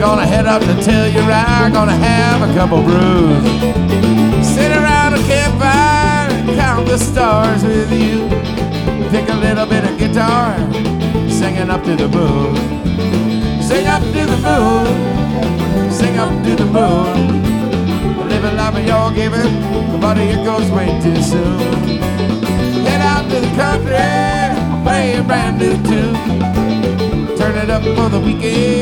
Gonna head up to Telluride, gonna have a couple brews. Sit around a campfire and count the stars with you. Pick a little bit of guitar, singing up to the moon. Sing up to the moon, sing up to the moon. Living life of your giving, but it goes way too soon. Head out to the country, play a brand new tune. Turn it up for the weekend.